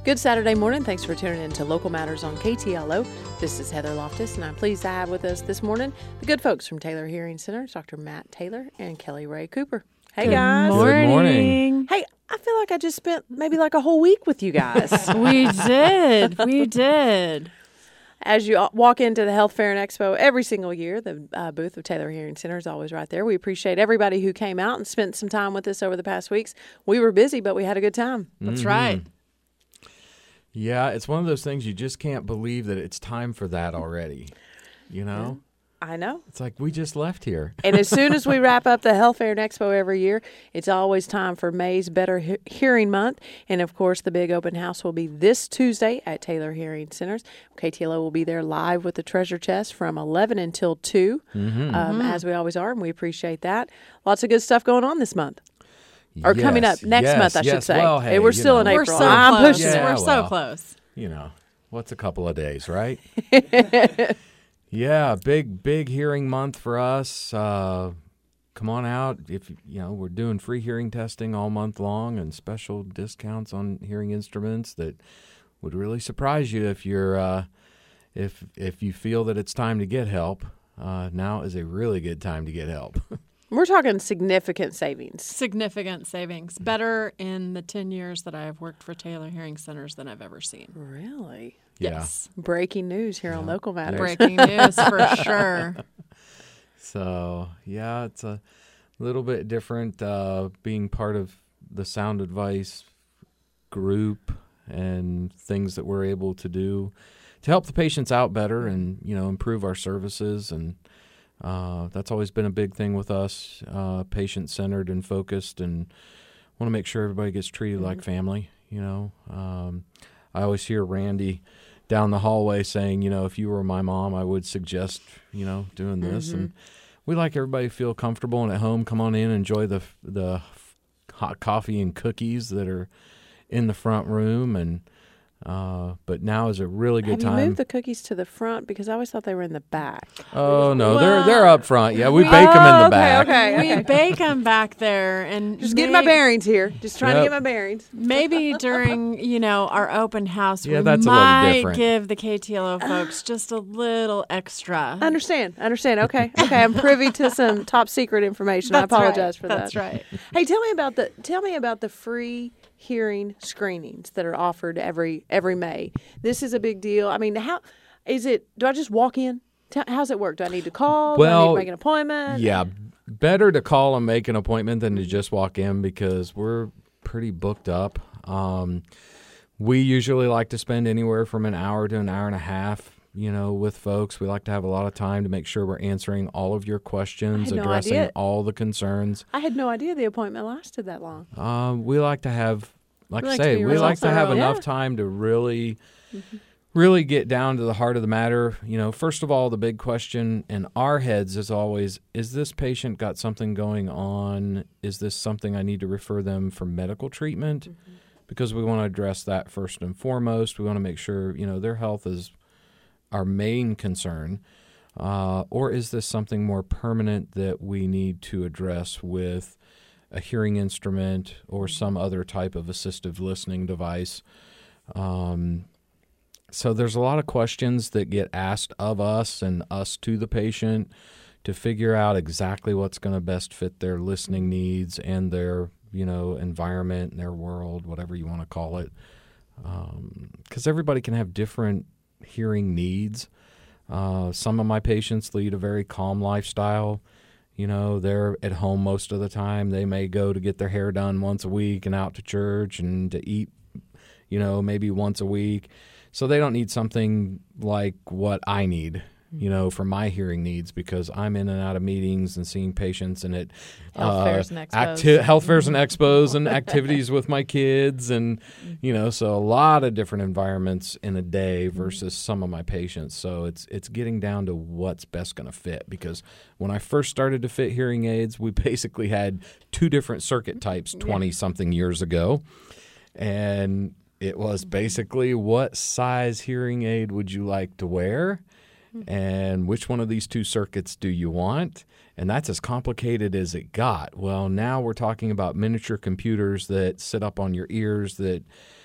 Good Saturday morning. Thanks for tuning in to Local Matters on KTLO. This is Heather Loftus, and I'm pleased to have with us this morning the good folks from Taylor Hearing Center, Dr. Matt Taylor and Kelly Ray Cooper. Hey, guys. Good morning. Hey, I feel like I just spent maybe like a whole week with you guys. We did. As you walk into the Health Fair and Expo every single year, the booth of Taylor Hearing Center is always right there. We appreciate everybody who came out and spent some time with us over the past weeks. We were busy, but we had a good time. That's right. Yeah, it's one of those things you just can't believe that it's time for that already, you know? I know. It's like we just left here. And as soon as we wrap up the Health Fair and Expo every year, it's always time for May's Better Hearing Month. And, of course, the big open house will be this Tuesday at Taylor Hearing Centers. KTLO will be there live with the treasure chest from 11 until 2, as we always are, and we appreciate that. Lots of good stuff going on this month. Or coming up next month, I should say. Well, hey, we're still in April. We're so I'm close. pushing it. We're so close. You know, what's a couple of days, right? Yeah, big hearing month for us. Come on out. If we're doing free hearing testing all month long and special discounts on hearing instruments that would really surprise you if you're if you feel that it's time to get help. Now is a really good time to get help. We're talking significant savings. Significant savings. Better in the 10 years that I have worked for Taylor Hearing Centers than I've ever seen. Really? Yes. Breaking news here on Local Matters. Breaking news for sure. So, yeah, it's a little bit different being part of the Sound Advice group and things that we're able to do to help the patients out better and, improve our services. And that's always been a big thing with us, patient-centered and focused, and want to make sure everybody gets treated like family, I always hear Randy down the hallway saying, if you were my mom, I would suggest, doing this. And we like everybody to feel comfortable and at home. Come on in, enjoy the hot coffee and cookies that are in the front room. And but now is a really good time. Have you moved the cookies to the front? Because I always thought they were in the back. Oh, no, they're up front. Yeah, we bake them in the back. Okay. We bake them back there. And Just getting my bearings here. Just trying to get my bearings. Maybe during, our open house, we that's a little might different. give the KTLO folks just a little extra. Understand. Okay. I'm privy to some top secret information. I apologize for that. That's right. Hey, tell me about the free hearing screenings that are offered every May. This is a big deal. I mean, how is it? Do I just walk in? How's it work? Do I need to call? Do I need to make an appointment? Yeah, better to call and make an appointment than to just walk in because we're pretty booked up. We usually like to spend anywhere from an hour to an hour and a half, with folks. We like to have a lot of time to make sure we're answering all of your questions, addressing all the concerns. I had no idea the appointment lasted that long. We like to have, we like to have enough time to really get down to the heart of the matter. First of all, the big question in our heads is always, is this patient got something going on? Is this something I need to refer them for medical treatment? Because we want to address that first and foremost. We want to make sure, their health is our main concern. Or is this something more permanent that we need to address with a hearing instrument or some other type of assistive listening device? So there's a lot of questions that get asked of us and us to the patient to figure out exactly what's going to best fit their listening needs and their, environment and their world, whatever you want to call it. Because everybody can have different hearing needs. Some of my patients lead a very calm lifestyle. They're at home most of the time. They may go to get their hair done once a week and out to church and to eat, maybe once a week. So they don't need something like what I need, for my hearing needs because I'm in and out of meetings and seeing patients and at health fairs and expos. Health fairs and expos and activities with my kids and, so a lot of different environments in a day versus some of my patients. So it's getting down to what's best going to fit because when I first started to fit hearing aids, we basically had two different circuit types 20-something years ago. And it was basically what size hearing aid would you like to wear and which one of these two circuits do you want? And that's as complicated as it got. Well, now we're talking about miniature computers that sit up on your ears that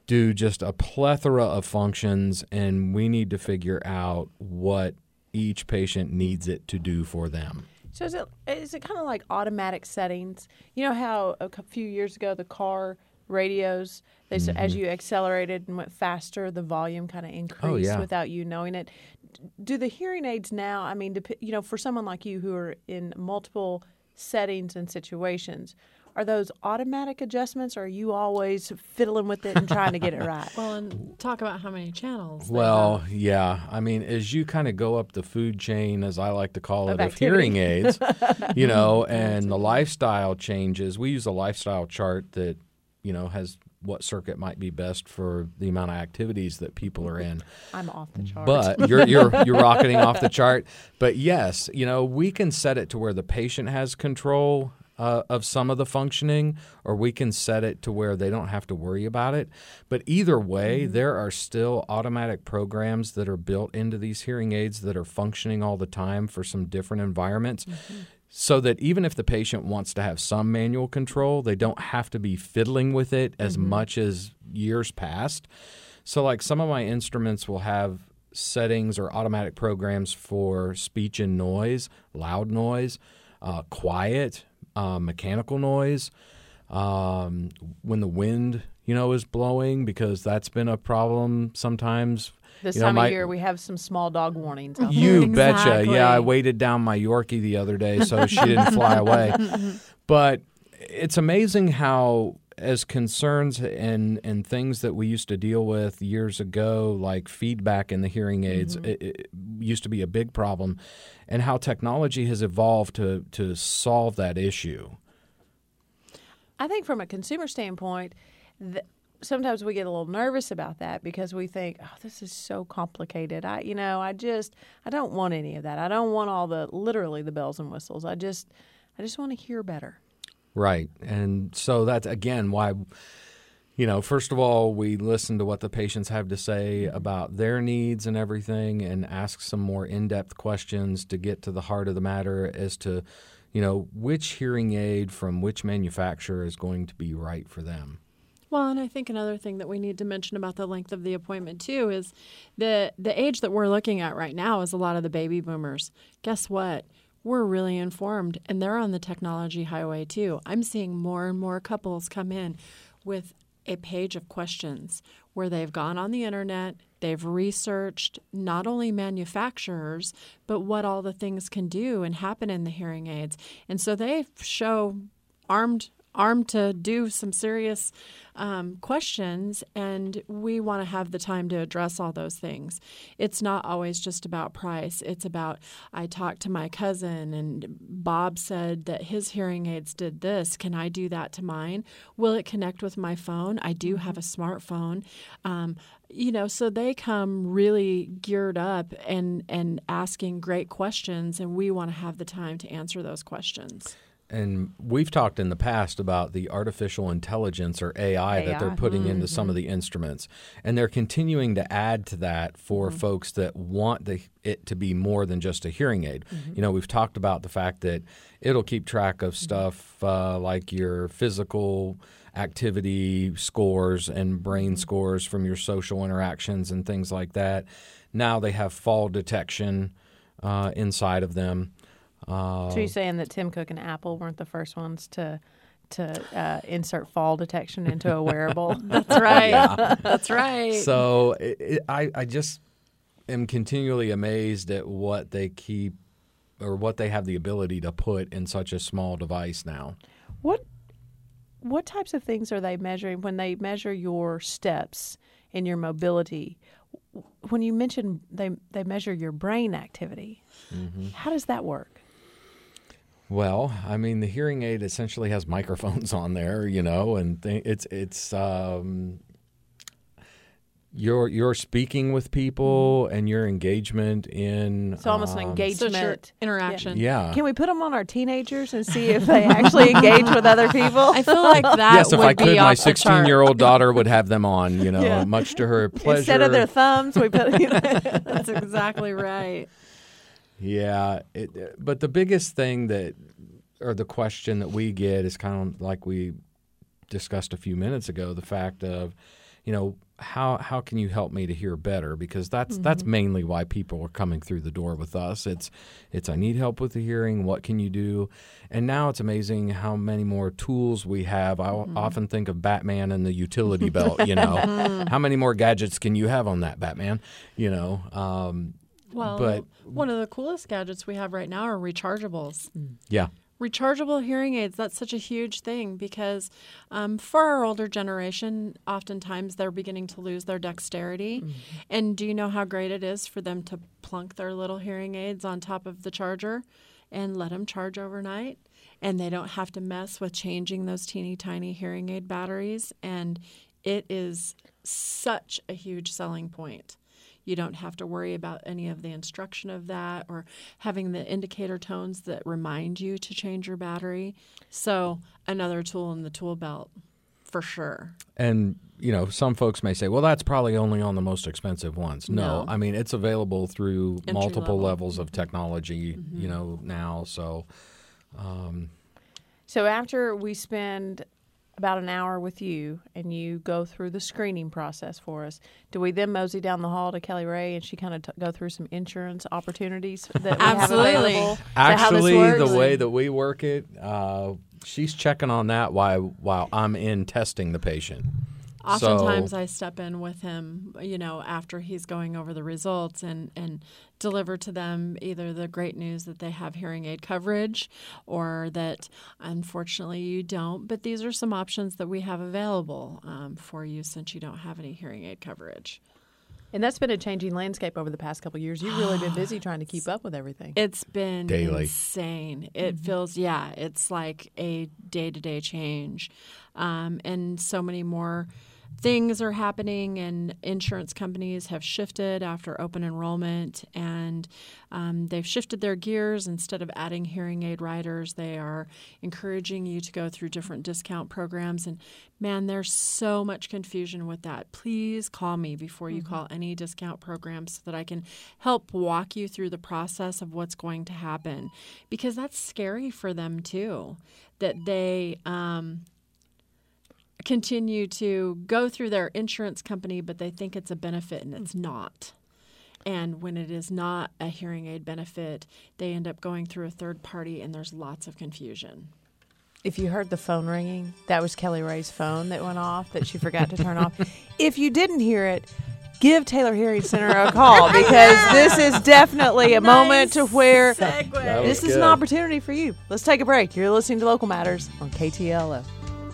do just a plethora of functions, and we need to figure out what each patient needs it to do for them. So is it kind of like automatic settings? You know how a few years ago the car radios, as you accelerated and went faster, the volume kind of increased without you knowing it. Do the hearing aids now, I mean, for someone like you who are in multiple settings and situations, are those automatic adjustments, or are you always fiddling with it and trying to get it right? Well, and talk about how many channels. Well, yeah. I mean, as you kind of go up the food chain, as I like to call it, of activity. hearing aids, and the lifestyle changes. We use a lifestyle chart that, has what circuit might be best for the amount of activities that people are in. I'm off the chart. But you're rocketing off the chart. But yes, we can set it to where the patient has control of some of the functioning, or we can set it to where they don't have to worry about it. But either way, there are still automatic programs that are built into these hearing aids that are functioning all the time for some different environments. So that even if the patient wants to have some manual control, they don't have to be fiddling with it as much as years past. So like some of my instruments will have settings or automatic programs for speech and noise, loud noise, quiet, mechanical noise, when the wind, is blowing, because that's been a problem sometimes. This time of year, we have some small dog warnings out there. You betcha. Yeah, I weighted down my Yorkie the other day so she didn't fly away. But it's amazing how, as concerns and things that we used to deal with years ago, like feedback in the hearing aids, it used to be a big problem, and how technology has evolved to solve that issue. I think from a consumer standpoint, sometimes we get a little nervous about that because we think, oh, this is so complicated. I don't want any of that. I don't want literally the bells and whistles. I just want to hear better. Right. And so that's, again, why, first of all, we listen to what the patients have to say about their needs and everything, and ask some more in-depth questions to get to the heart of the matter as to, which hearing aid from which manufacturer is going to be right for them. Well, and I think another thing that we need to mention about the length of the appointment, too, is the age that we're looking at right now is a lot of the baby boomers. Guess what? We're really informed, and they're on the technology highway, too. I'm seeing more and more couples come in with a page of questions where they've gone on the internet, they've researched not only manufacturers, but what all the things can do and happen in the hearing aids. And so they show armed to do some serious questions, and we want to have the time to address all those things. It's not always just about price. It's about, I talked to my cousin, and Bob said that his hearing aids did this. Can I do that to mine? Will it connect with my phone? I do have a smartphone. So they come really geared up and asking great questions, and we want to have the time to answer those questions. And we've talked in the past about the artificial intelligence, or AI, that they're putting into some of the instruments. And they're continuing to add to that for folks that want it to be more than just a hearing aid. We've talked about the fact that it'll keep track of stuff like your physical activity scores and brain scores from your social interactions and things like that. Now they have fall detection inside of them. So you're saying that Tim Cook and Apple weren't the first ones to insert fall detection into a wearable? That's right. Yeah. That's right. So I just am continually amazed at what they keep, or what they have the ability to put in such a small device now. What types of things are they measuring when they measure your steps and your mobility? When you mentioned they measure your brain activity, how does that work? Well, I mean, the hearing aid essentially has microphones on there, and it's you're speaking with people and your engagement in. It's almost an engagement interaction. Yeah. Can we put them on our teenagers and see if they actually engage with other people? I feel like that. Yes, if would I could, be my off the chart. 16-year-old daughter would have them on. Much to her pleasure. Instead of their thumbs, we put. That's exactly right. Yeah, but the biggest thing or the question that we get is kind of like we discussed a few minutes ago, the fact of, how can you help me to hear better? Because that's mainly why people are coming through the door with us. It's I need help with the hearing. What can you do? And now it's amazing how many more tools we have. I often think of Batman and the utility belt. How many more gadgets can you have on that, Batman? But one of the coolest gadgets we have right now are rechargeables. Yeah. Rechargeable hearing aids, that's such a huge thing because for our older generation, oftentimes they're beginning to lose their dexterity. Mm-hmm. And do you know how great it is for them to plunk their little hearing aids on top of the charger and let them charge overnight? And they don't have to mess with changing those teeny tiny hearing aid batteries. And it is such a huge selling point. You don't have to worry about any of the instruction of that or having the indicator tones that remind you to change your battery. So another tool in the tool belt for sure. And, some folks may say, well, that's probably only on the most expensive ones. No. I mean, it's available through multiple levels of technology, now. So, So after we spend about an hour with you and you go through the screening process for us, do we then mosey down the hall to Kelly Ray and she kind of go through some insurance opportunities that we have available? Actually, the way that we work it, she's checking on that while I'm in testing the patient. Oftentimes I step in with him, after he's going over the results and deliver to them either the great news that they have hearing aid coverage or that unfortunately you don't. But these are some options that we have available for you since you don't have any hearing aid coverage. And that's been a changing landscape over the past couple of years. You've really been busy trying to keep up with everything. It's been daily. Insane. It feels, it's like a day-to-day change. And so many more things are happening, and insurance companies have shifted after open enrollment, and they've shifted their gears. Instead of adding hearing aid riders, they are encouraging you to go through different discount programs. And man, there's so much confusion with that. Please call me before you call any discount programs so that I can help walk you through the process of what's going to happen, because that's scary for them too, that they continue to go through their insurance company, but they think it's a benefit and it's not. And when it is not a hearing aid benefit, they end up going through a third party, and there's lots of confusion. If you heard the phone ringing, that was Kelly Ray's phone that went off that she forgot to turn off. If you didn't hear it, give Taylor Hearing Center a call, because this is definitely a moment to where this is an opportunity for you. Let's take a break. You're listening to Local Matters on KTLO.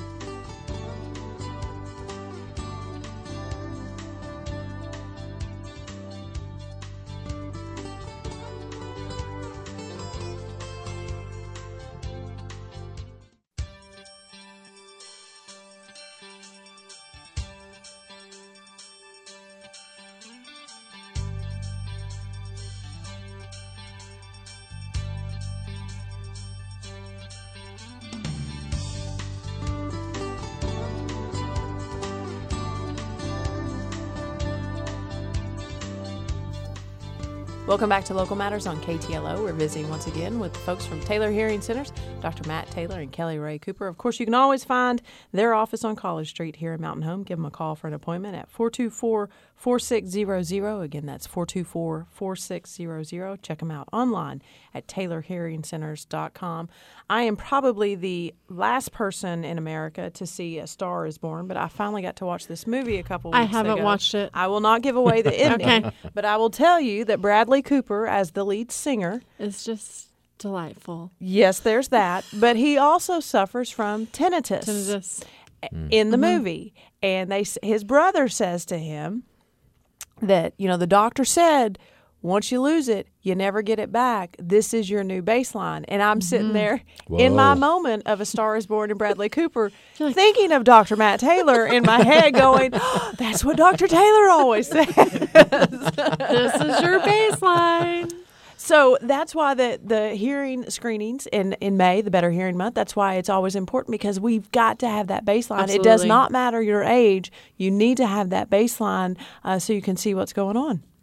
Welcome back to Local Matters on KTLO. We're visiting once again with folks from Taylor Hearing Centers, Dr. Matt Taylor and Kelly Ray Cooper. Of course, you can always find their office on College Street here in Mountain Home. Give them a call for an appointment at 424-4600. Again, that's 424-4600. Check them out online at TaylorHearingCenters.com. I am probably the last person in America to see A Star is Born, but I finally got to watch this movie a couple weeks ago. I haven't watched it. I will not give away the ending, Okay. But I will tell you that Bradley Cooper, as the lead singer, It's just delightful. yes, there's that, but he also suffers from tinnitus in the movie. And his brother says to him that, the doctor said, once you lose it, you never get it back. This is your new baseline. And I'm sitting there in my moment of A Star is Born and Bradley Cooper thinking of Dr. Matt Taylor in my head going, oh, that's what Dr. Taylor always says. This is your baseline. So that's why the hearing screenings in May, the Better Hearing Month, that's why it's always important, because we've got to have that baseline. Absolutely. It does not matter your age. You need to have that baseline so you can see what's going on.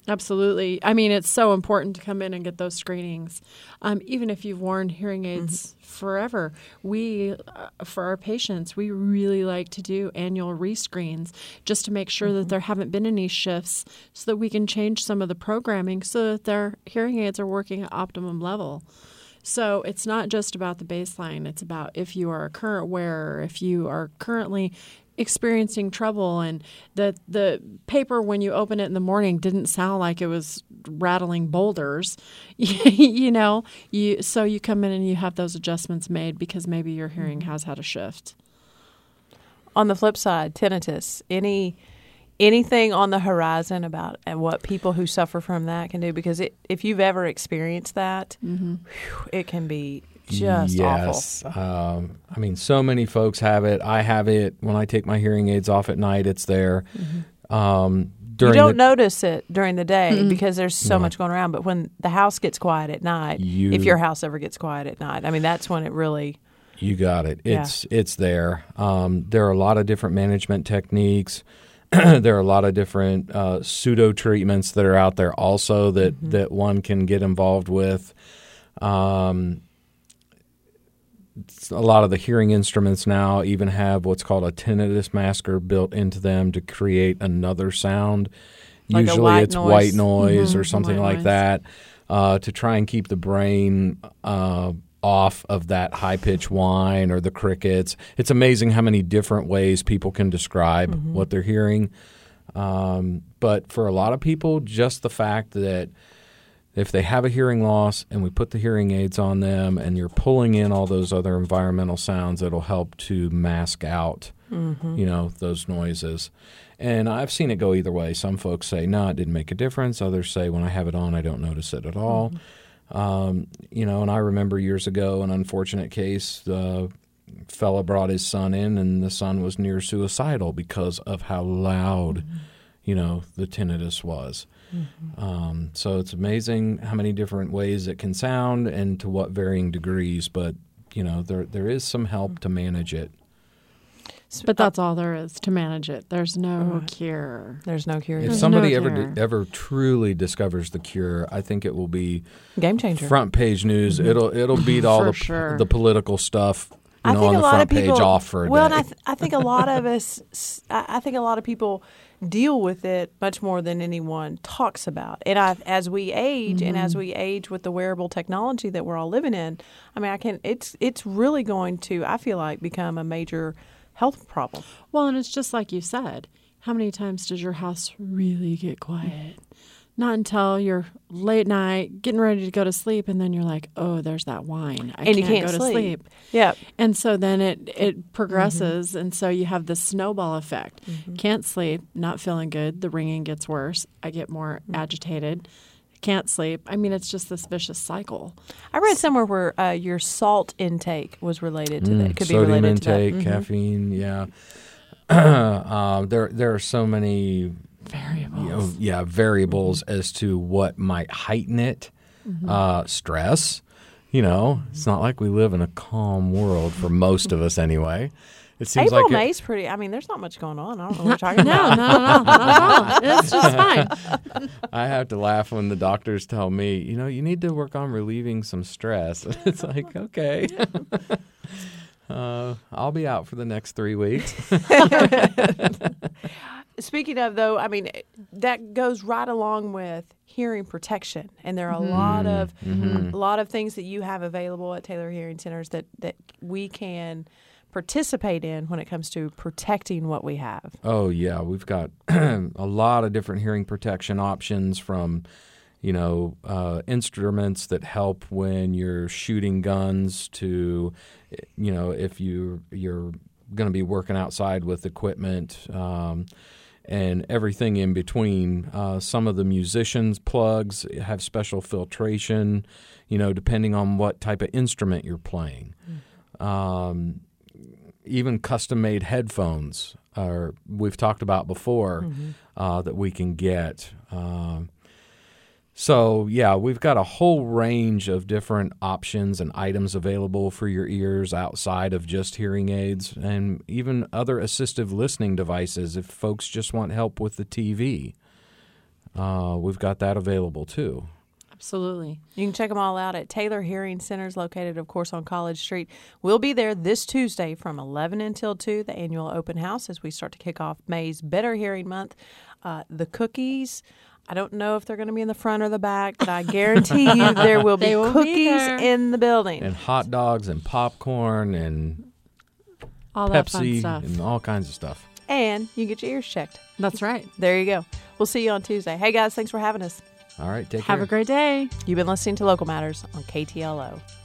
Absolutely. I mean, it's so important to come in and get those screenings. Even if you've worn hearing aids forever, we, for our patients, we really like to do annual rescreens just to make sure that there haven't been any shifts so that we can change some of the programming so that their hearing aids are working at optimum level. So it's not just about the baseline. It's about if you are a current wearer, if you are currently experiencing trouble, and the paper when you open it in the morning didn't sound like it was rattling boulders, so you come in and you have those adjustments made because maybe your hearing has had a shift. On the flip side, tinnitus, anything on the horizon about what people who suffer from that can do? Because if you've ever experienced that, it can be just awful. I mean, so many folks have it. I have it. When I take my hearing aids off at night, it's there. You don't notice it during the day because there's so much going around. But when the house gets quiet at night, if your house ever gets quiet at night, I mean, that's when it really... You got it. It's there. There are a lot of different management techniques. There are a lot of different pseudo treatments that are out there also that one can get involved with. A lot of the hearing instruments now even have what's called a tinnitus masker built into them to create another sound. Like usually it's white noise or White something like noise. that to try and keep the brain off of that high-pitched whine or the crickets. It's amazing how many different ways people can describe what they're hearing. But for a lot of people, just the fact that if they have a hearing loss and we put the hearing aids on them and you're pulling in all those other environmental sounds, it'll help to mask out, those noises. And I've seen it go either way. Some folks say, no, it didn't make a difference. Others say, when I have it on, I don't notice it at all. And I remember years ago an unfortunate case. The fella brought his son in, and the son was near suicidal because of how loud, the tinnitus was. So it's amazing how many different ways it can sound and to what varying degrees. But, there is some help to manage it. But that's all there is to manage it. There's no cure. There's no cure. If There's somebody no ever cure. ever truly discovers the cure, I think it will be Game changer. front page news. It'll beat all For the sure. the political stuff I think on a the lot front of people, page off for a well, day. and I think a lot of us, I think a lot of people deal with it much more than anyone talks about. And as we age, and as we age with the wearable technology that we're all living in, I mean, it's really going to, I feel like, become a major health problem. Well, and it's just like you said. How many times does your house really get quiet? Not until you're late night, getting ready to go to sleep, and then you're like, oh, there's that whine. I And you can't can't go to sleep. Yeah. And so then it progresses, and so you have this snowball effect. Can't sleep, not feeling good. The ringing gets worse. I get more agitated. Can't sleep. I mean, it's just this vicious cycle. I read somewhere where your salt intake was related to that. It could be Sodium related intake, to that. caffeine, yeah. There are so many Variables. variables as to what might heighten it. Stress, it's not like we live in a calm world for most of us anyway. It seems April, like May's pretty. I mean, there's not much going on. I don't know what you're talking No, about. not at all. It's just fine. I have to laugh when the doctors tell me, you need to work on relieving some stress. It's like, okay. I'll be out for the next 3 weeks. Speaking of, though, I mean, that goes right along with hearing protection, and there are a lot of things that you have available at Taylor Hearing Centers that we can participate in when it comes to protecting what we have. Oh, yeah. We've got a lot of different hearing protection options from, instruments that help when you're shooting guns to, if you're going to be working outside with equipment and everything in between. Some of the musicians' plugs have special filtration, depending on what type of instrument you're playing. Even custom-made headphones we've talked about before that we can get. So, yeah, we've got a whole range of different options and items available for your ears outside of just hearing aids, and even other assistive listening devices if folks just want help with the TV. we've got that available too. Absolutely. You can check them all out at Taylor Hearing Centers, located, of course, on College Street. We'll be there this Tuesday from 11 until 2, the annual open house, as we start to kick off May's Better Hearing Month. The cookies, I don't know if they're going to be in the front or the back, but I guarantee you there will be cookies in the building. And hot dogs and popcorn and all that fun Pepsi stuff. and all kinds of stuff. And you get your ears checked. That's right. There you go. We'll see you on Tuesday. Hey, guys, thanks for having us. All right, take care. Have a great day. You've been listening to Local Matters on KTLO.